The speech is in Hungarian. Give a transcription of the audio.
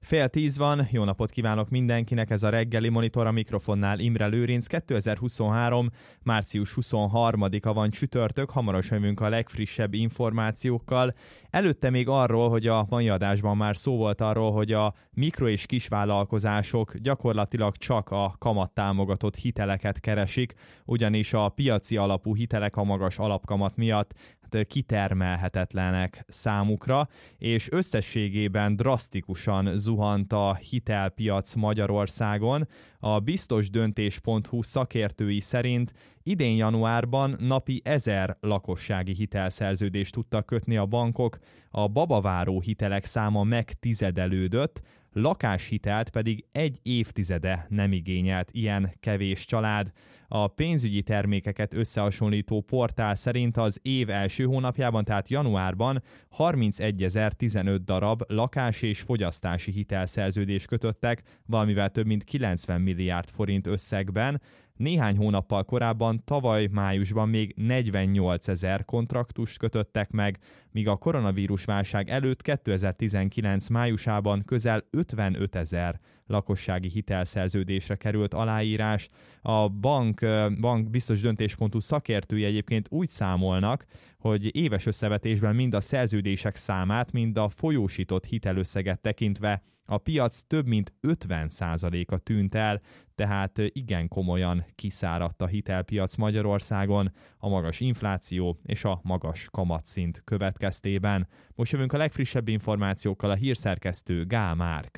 9:30 van, jó napot kívánok mindenkinek, ez a reggeli monitor, a mikrofonnál Imre Lőrinc. 2023. március 23-a van, csütörtök, hamarosan jövünk a legfrissebb információkkal. Előtte még arról, hogy a mai adásban már szó volt arról, hogy a mikro- és kisvállalkozások gyakorlatilag csak a kamattámogatott hiteleket keresik, ugyanis a piaci alapú hitelek a magas alapkamat miatt kitermelhetetlenek számukra, és összességében drasztikusan zuhant a hitelpiac Magyarországon. A biztosdöntés.hu szakértői szerint idén januárban napi 1000 lakossági hitelszerződést tudtak kötni a bankok, a babaváró hitelek száma megtizedelődött, lakáshitelt pedig egy évtizede nem igényelt ilyen kevés család. A pénzügyi termékeket összehasonlító portál szerint az év első hónapjában, tehát januárban 31.015 darab lakás- és fogyasztási hitelszerződést kötöttek, valamivel több mint 90 milliárd forint összegben. Néhány hónappal korábban, tavaly májusban még 48.000 kontraktust kötöttek meg, míg a koronavírus válság előtt 2019 májusában közel 55.000 lakossági hitelszerződésre került aláírás. A bank biztosdöntés.hu szakértői egyébként úgy számolnak, hogy éves összevetésben mind a szerződések számát, mind a folyósított hitelösszeget tekintve a piac több mint 50%-a tűnt el, tehát igen komolyan kiszáradt a hitelpiac Magyarországon a magas infláció és a magas kamatszint következtében. Most jövünk a legfrissebb információkkal, a hírszerkesztő Gál Márk.